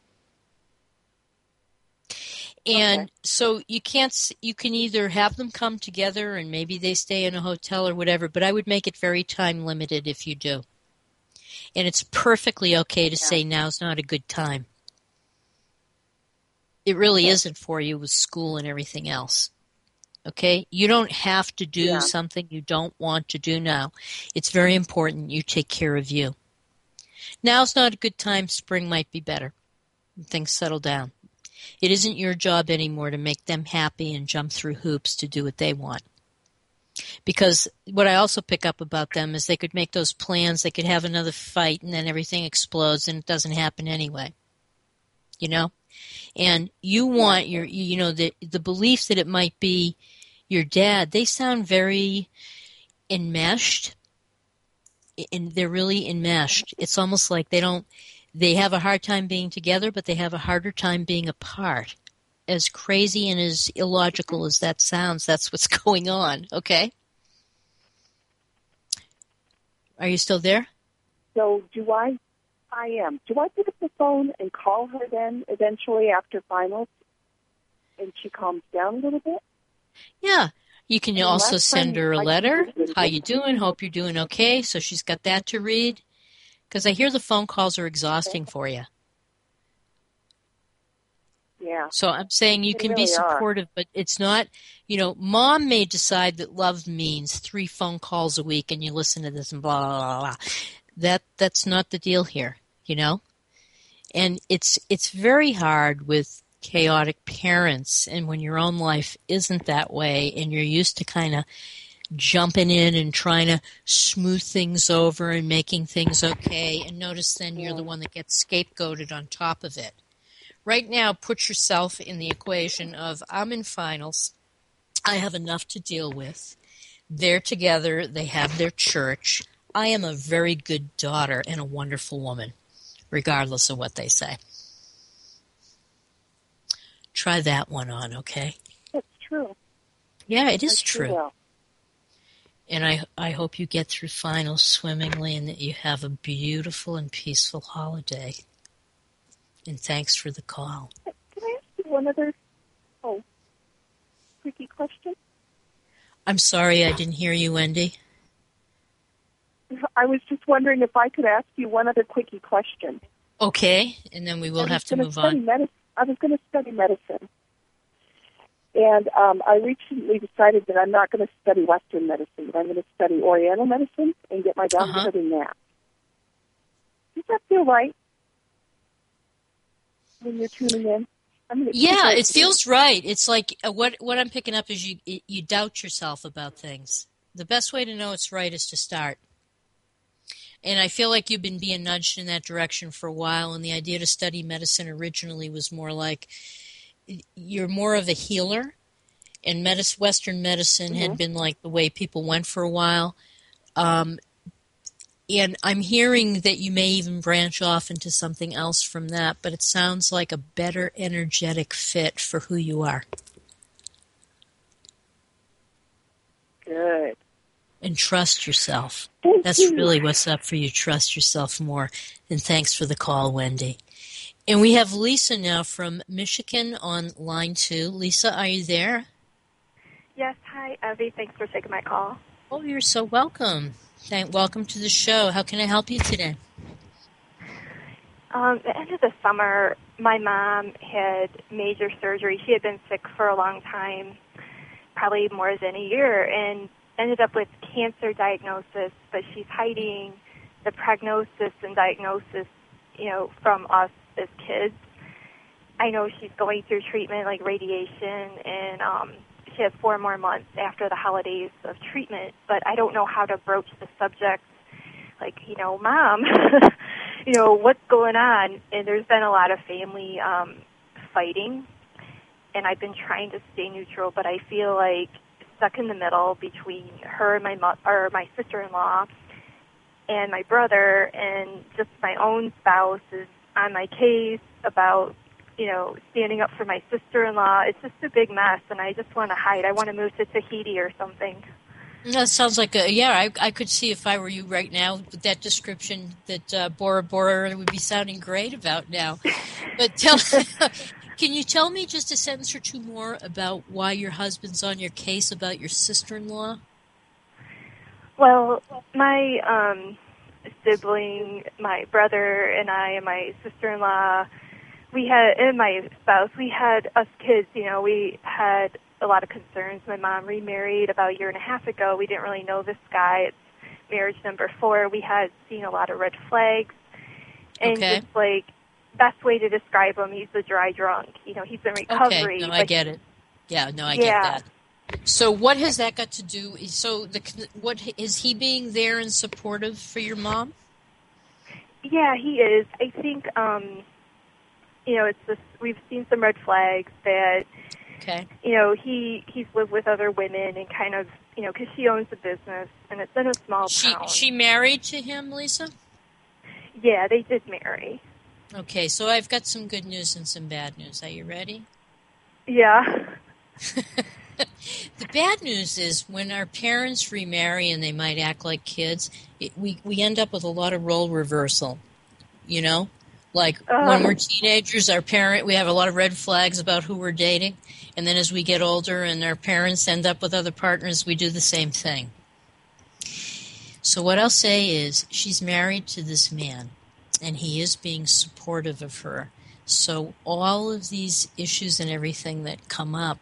Speaker 2: And
Speaker 4: Okay.
Speaker 2: so you can't, s- you can either have them come together and maybe they stay in a hotel or whatever, but I would make it very time limited if you do. And it's perfectly okay to
Speaker 4: Yeah.
Speaker 2: say now's not a good time. It really
Speaker 4: Okay.
Speaker 2: isn't for you with school and everything else. Okay? You don't have to do
Speaker 4: Yeah.
Speaker 2: something you don't want to do now. It's very important you take care of you. Now's not a good time. Spring might be better. Things settle down. It isn't your job anymore to make them happy and jump through hoops to do what they want. Because what I also pick up about them is they could make those plans, they could have another fight, and then everything explodes and it doesn't happen anyway. You know? And you want your, you know, the the belief that it might be your dad, they sound very enmeshed, and they're really enmeshed. It's almost like they don't, they have a hard time being together, but they have a harder time being apart. as crazy and as illogical as that sounds, that's what's going on, okay? Are you still there?
Speaker 4: So do I, I am. Do I pick up the phone and call her then eventually after finals and she calms down a little bit?
Speaker 2: Yeah. You can
Speaker 4: And
Speaker 2: also
Speaker 4: last
Speaker 2: send
Speaker 4: time
Speaker 2: her a
Speaker 4: I
Speaker 2: letter.
Speaker 4: did it.
Speaker 2: How you doing? Hope you're doing okay. So she's got that to read. Because I hear the phone calls are exhausting for you.
Speaker 4: Yeah.
Speaker 2: So I'm saying you
Speaker 4: They
Speaker 2: can be
Speaker 4: really are.
Speaker 2: supportive, but it's not, you know, mom may decide that love means three phone calls a week and you listen to this and blah, blah, blah, blah. That, that's not the deal here, you know? And it's, it's very hard with chaotic parents, and when your own life isn't that way and you're used to kind of jumping in and trying to smooth things over and making things okay, and notice then you're the one that gets scapegoated on top of it. Right now, put yourself in the equation of, I'm in finals, I have enough to deal with, they're together, they have their church, I am a very good daughter and a wonderful woman, regardless of what they say. Try that one on, okay?
Speaker 4: That's true.
Speaker 2: Yeah, it is
Speaker 4: I sure
Speaker 2: true.
Speaker 4: will.
Speaker 2: And I, I hope you get through finals swimmingly and that you have a beautiful and peaceful holiday. And thanks for the call.
Speaker 4: Can I ask you one other, oh, quickie question?
Speaker 2: I'm sorry I didn't hear you, Wendy.
Speaker 4: I was just wondering if I could ask you one other quickie question.
Speaker 2: Okay, and then we will
Speaker 4: I was
Speaker 2: have to
Speaker 4: gonna
Speaker 2: move
Speaker 4: study
Speaker 2: on.
Speaker 4: Medicine. I was going to study medicine. And um, I recently decided that I'm not going to study Western medicine, but I'm going to study Oriental medicine and get my doctorate
Speaker 2: Uh-huh.
Speaker 4: in that. Does that feel right when you're tuning in? I mean,
Speaker 2: Yeah, it feels right. It's like uh, what what I'm picking up is you you doubt yourself about things. The best way to know it's right is to start. And I feel like you've been being nudged in that direction for a while, and the idea to study medicine originally was more like you're more of a healer, and medicine, Western medicine
Speaker 4: Mhm.
Speaker 2: had been like the way people went for a while. Um, and I'm hearing that you may even branch off into something else from that, but it sounds like a better energetic fit for who you are.
Speaker 4: Good.
Speaker 2: And trust yourself.
Speaker 4: Thank
Speaker 2: That's
Speaker 4: you.
Speaker 2: really what's up for you. Trust yourself more. And thanks for the call, Wendy. And we have Lisa now from Michigan on line two. Lisa, are you there?
Speaker 5: Yes, hi, Evie. Thanks for taking my call.
Speaker 2: Oh, you're so welcome. Thank, welcome to the show. How can I help you today?
Speaker 5: Um, at the end of the summer, my mom had major surgery. She had been sick for a long time, probably more than a year, and ended up with cancer diagnosis, but she's hiding the prognosis and diagnosis, you know, from us as kids. I know she's going through treatment like radiation, and um, she has four more months after the holidays of treatment, but I don't know how to broach the subject, like, you know, Mom, you know, what's going on? And there's been a lot of family um, fighting, and I've been trying to stay neutral, but I feel like stuck in the middle between her and my mo- or my sister-in-law and my brother, and just my own spouse is on my case about, you know, standing up for my sister-in-law. It's just a big mess, and I just want to hide. I want to move to Tahiti or something.
Speaker 2: That sounds like a, yeah, I, I could see if I were you right now with that description that uh, Bora Bora would be sounding great about now. But tell, can you tell me just a sentence or two more about why your husband's on your case about your sister-in-law?
Speaker 5: Well, my um, sibling, my brother and I and my sister-in-law, we had, and my spouse, we had us kids, you know, we had a lot of concerns. My mom remarried about a year and a half ago. We didn't really know this guy. It's marriage number four. We had seen a lot of red flags. And
Speaker 2: Okay.
Speaker 5: just like, best way to describe him, he's a dry drunk. You know, he's in recovery.
Speaker 2: Okay, no, I
Speaker 5: but
Speaker 2: get it. Yeah, no, I
Speaker 5: Yeah.
Speaker 2: get that. So what has that got to do? So the what is he being there and supportive for your mom?
Speaker 5: Yeah, he is. I think, um, you know, it's just, we've seen some red flags that,
Speaker 2: Okay.
Speaker 5: you know, he he's lived with other women and kind of, you know, because she owns a business and it's in a small
Speaker 2: She
Speaker 5: town.
Speaker 2: she married to him, Lisa?
Speaker 5: Yeah, they did marry.
Speaker 2: Okay, so I've got some good news and some bad news. Are you ready?
Speaker 5: Yeah.
Speaker 2: The bad news is when our parents remarry and they might act like kids, it, we, we end up with a lot of role reversal, you know? Like
Speaker 5: Uh,
Speaker 2: when we're teenagers, our parent, we have a lot of red flags about who we're dating. And then as we get older and our parents end up with other partners, we do the same thing. So what I'll say is she's married to this man, and he is being supportive of her. So all of these issues and everything that come up,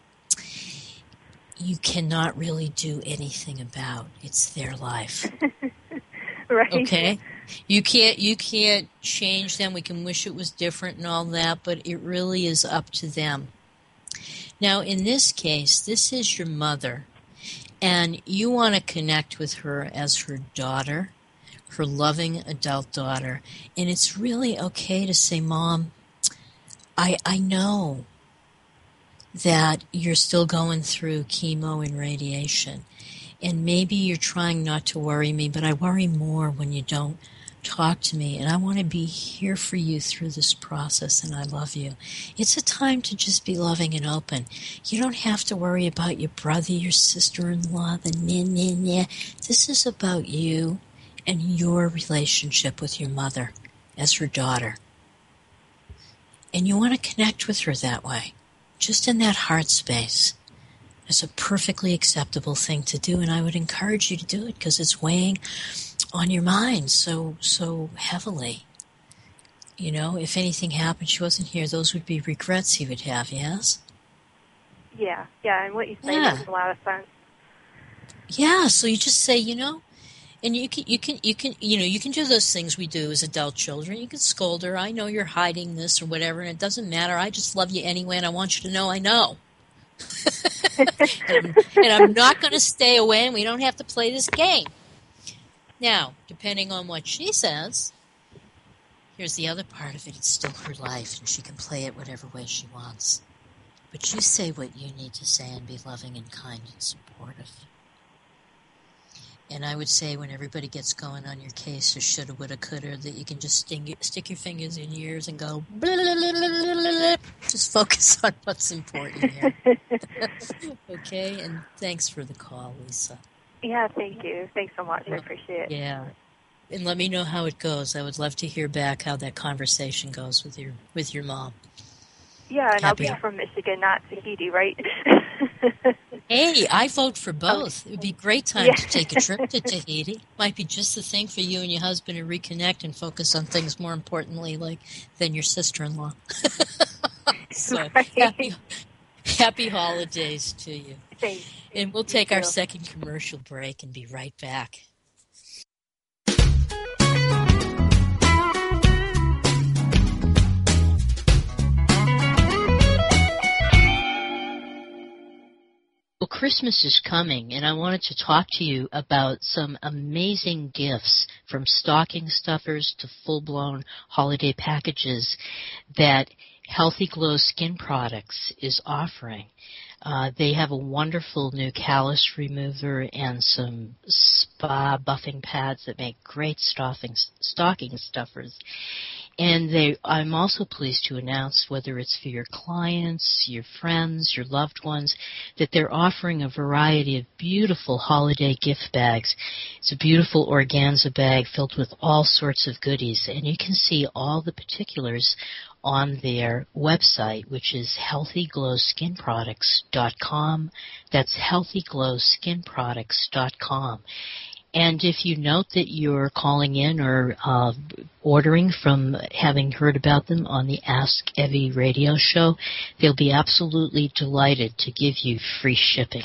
Speaker 2: you cannot really do anything about. It's their life.
Speaker 5: right.
Speaker 2: Okay? You can't you can't change them. We can wish it was different and all that, but it really is up to them. Now, in this case, this is your mother, and you want to connect with her as her daughter, her loving adult daughter. And it's really okay to say, Mom, I I know that you're still going through chemo and radiation. And maybe you're trying not to worry me, but I worry more when you don't talk to me. And I want to be here for you through this process, and I love you. It's a time to just be loving and open. You don't have to worry about your brother, your sister-in-law, the nah, nah, nah. This is about you and your relationship with your mother as her daughter. And you want to connect with her that way, just in that heart space. It's a perfectly acceptable thing to do, and I would encourage you to do it because it's weighing on your mind so so heavily. You know, if anything happened, she wasn't here, those would be regrets he would have, yes?
Speaker 5: Yeah, yeah, and what you say
Speaker 2: Yeah.
Speaker 5: makes a lot of sense.
Speaker 2: Yeah, so you just say, you know, and you can, you can, you can, you know, you can do those things we do as adult children. You can scold her. I know you're hiding this or whatever, and it doesn't matter. I just love you anyway, and I want you to know I know. and, I'm, and I'm not going to stay away, and we don't have to play this game. Now, depending on what she says, here's the other part of it. It's still her life, and she can play it whatever way she wants. But you say what you need to say and be loving and kind and supportive. And I would say when everybody gets going on your case, or shoulda, woulda, coulda, that you can just sting, stick your fingers in your ears and go, blah, blah, blah, blah, blah, blah. Just focus on what's important here. Okay? And thanks for the call, Lisa.
Speaker 5: Yeah, thank you. Thanks so much. I appreciate it.
Speaker 2: Yeah. And let me know how it goes. I would love to hear back how that conversation goes with your with your mom.
Speaker 5: Yeah, and
Speaker 2: Happy-
Speaker 5: I'll be from Michigan, not Tahiti, right?
Speaker 2: Hey, I vote for both. It would be a great time
Speaker 5: Yeah.
Speaker 2: to take a trip to Tahiti. Might be just the thing for you and your husband to reconnect and focus on things more importantly, like than your sister-in-law. So
Speaker 5: Right.
Speaker 2: happy, happy holidays to you.
Speaker 5: Thanks.
Speaker 2: And we'll
Speaker 5: You
Speaker 2: take our
Speaker 5: too.
Speaker 2: second commercial break and be right back. Well, Christmas is coming, and I wanted to talk to you about some amazing gifts, from stocking stuffers to full-blown holiday packages, that Healthy Glow Skin Products is offering. Uh, they have a wonderful new callus remover and some spa buffing pads that make great stocking, stocking stuffers. And they, I'm also pleased to announce, whether it's for your clients, your friends, your loved ones, that they're offering a variety of beautiful holiday gift bags. It's a beautiful organza bag filled with all sorts of goodies, and you can see all the particulars on their website, which is healthy glow skin products dot com. That's healthy glow skin products dot com. And if you note that you're calling in or uh, ordering from having heard about them on the Ask Evie radio show, they'll be absolutely delighted to give you free shipping.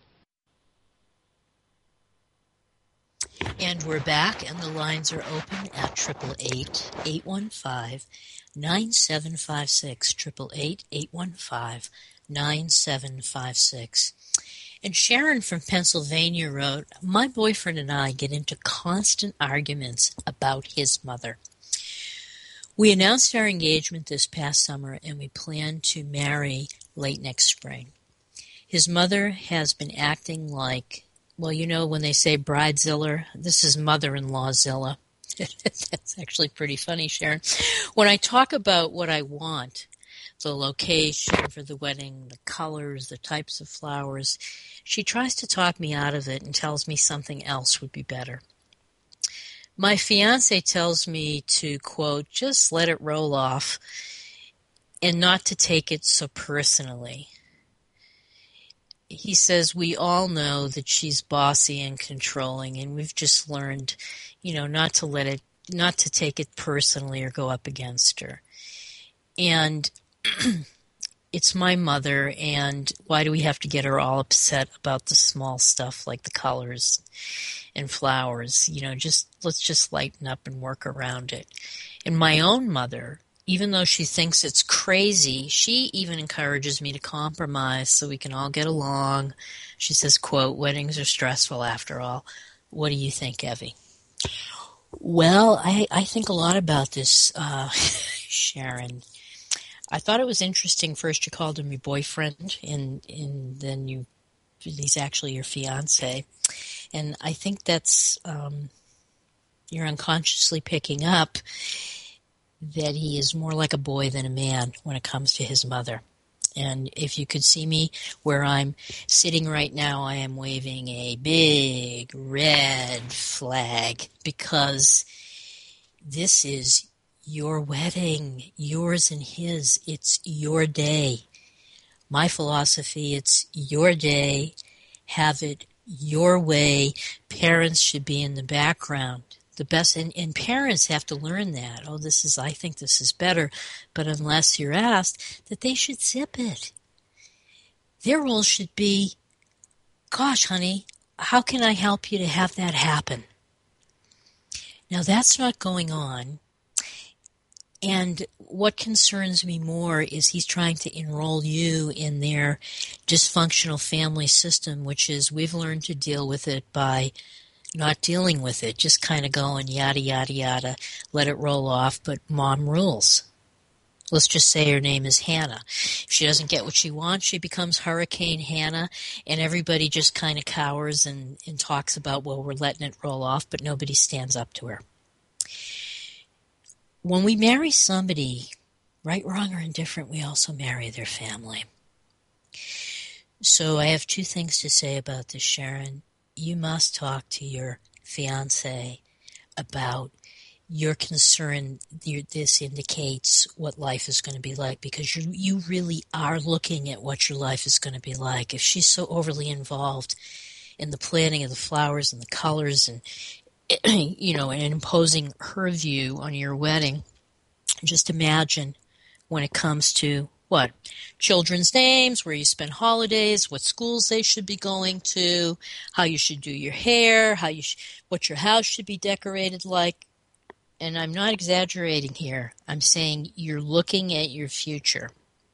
Speaker 2: And we're back, and the lines are open at eight eight eight, eight one five, nine seven five six, eight eight eight, eight one five, nine seven five six. And Sharon from Pennsylvania wrote, my boyfriend and I get into constant arguments about his mother. We announced our engagement this past summer, and we plan to marry late next spring. His mother has been acting like, well, you know, when they say bridezilla, this is mother-in-lawzilla. That's actually pretty funny, Sharon. When I talk about what I want, the location for the wedding, the colors, the types of flowers. She tries to talk me out of it and tells me something else would be better. My fiance tells me to, quote, just let it roll off and not to take it so personally. He says we all know that she's bossy and controlling, and we've just learned, you know, not to let it, not to take it personally or go up against her. And it's my mother, and why do we have to get her all upset about the small stuff like the colors and flowers? You know, just let's just lighten up and work around it. And my own mother, even though she thinks it's crazy, she even encourages me to compromise so we can all get along. She says, quote, weddings are stressful after all. What do you think, Evie? Well, I, I think a lot about this, uh, Sharon. I thought it was interesting. First you called him your boyfriend, and, and then you he's actually your fiance. And I think that's, um, you're unconsciously picking up that he is more like a boy than a man when it comes to his mother. And if you could see me where I'm sitting right now, I am waving a big red flag because this is your wedding, yours and his. It's your day. My philosophy, it's your day. Have it your way. Parents should be in the background. The best, and, and parents have to learn that. Oh, this is, I think this is better. But unless you're asked, that they should zip it. Their role should be, gosh, honey, how can I help you to have that happen? Now, that's not going on. And what concerns me more is he's trying to enroll you in their dysfunctional family system, which is we've learned to deal with it by not dealing with it, just kind of going yada, yada, yada, let it roll off, but mom rules. Let's just say her name is Hannah. If she doesn't get what she wants, she becomes Hurricane Hannah, and everybody just kind of cowers and, and talks about, well, we're letting it roll off, but nobody stands up to her. When we marry somebody, right, wrong, or indifferent, we also marry their family. So I have two things to say about this, Sharon. You must talk to your fiancé about your concern. This indicates what life is going to be like because you you really are looking at what your life is going to be like. If she's so overly involved in the planning of the flowers and the colors and, you know, and imposing her view on your wedding, just imagine when it comes to what? Children's names, where you spend holidays, what schools they should be going to, how you should do your hair, how you sh- what your house should be decorated like. And I'm not exaggerating here. I'm saying you're looking at your future.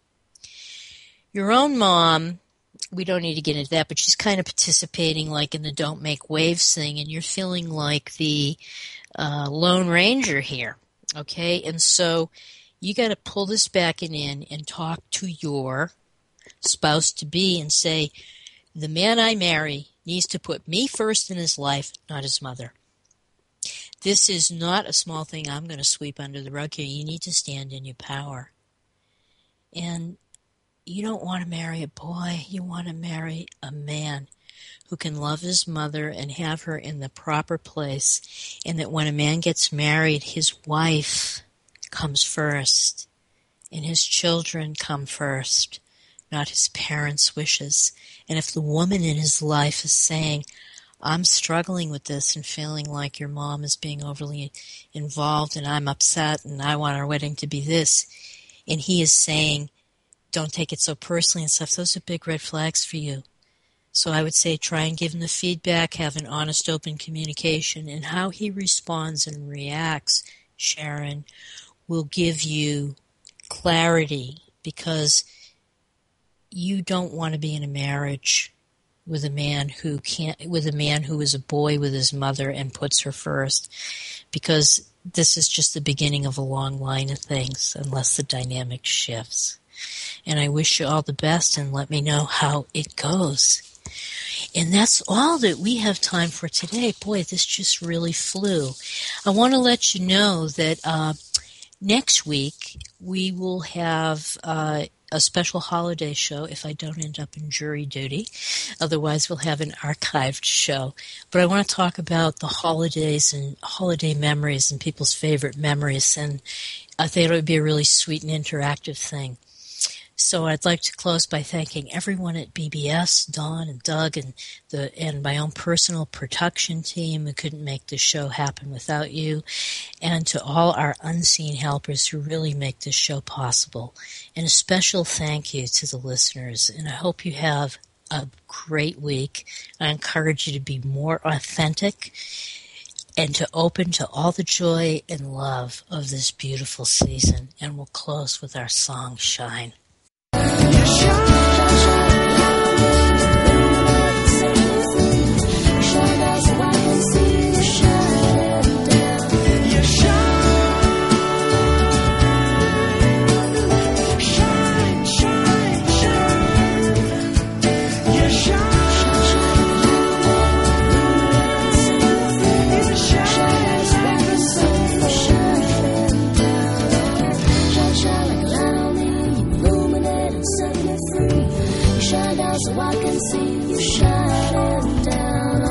Speaker 2: Your own mom, we don't need to get into that, but she's kind of participating like in the Don't Make Waves thing, and you're feeling like the uh, Lone Ranger here, okay? And so you got to pull this back and in and talk to your spouse-to-be and say, the man I marry needs to put me first in his life, not his mother. This is not a small thing I'm going to sweep under the rug here. You need to stand in your power. And you don't want to marry a boy. You want to marry a man who can love his mother and have her in the proper place. And that when a man gets married, his wife comes first, and his children come first, not his parents' wishes. And if the woman in his life is saying, I'm struggling with this and feeling like your mom is being overly involved and I'm upset and I want our wedding to be this, and he is saying, don't take it so personally and stuff, those are big red flags for you. So I would say try and give him the feedback, have an honest, open communication, and how he responds and reacts, Sharon, will give you clarity, because you don't want to be in a marriage with a man who can't, with a man who is a boy with his mother and puts her first, because this is just the beginning of a long line of things unless the dynamic shifts. And I wish you all the best, and let me know how it goes. And that's all that we have time for today. Boy, this just really flew. I want to let you know that uh, next week we will have uh, a special holiday show if I don't end up in jury duty. Otherwise, we'll have an archived show. But I want to talk about the holidays and holiday memories and people's favorite memories, and I think it would be a really sweet and interactive thing. So I'd like to close by thanking everyone at B B S, Dawn and Doug, and the and my own personal production team who couldn't make this show happen without you, and to all our unseen helpers who really make this show possible. And a special thank you to the listeners, and I hope you have a great week. I encourage you to be more authentic and to open to all the joy and love of this beautiful season. And we'll close with our song, Shine.
Speaker 1: You shine down so I can see you shining down.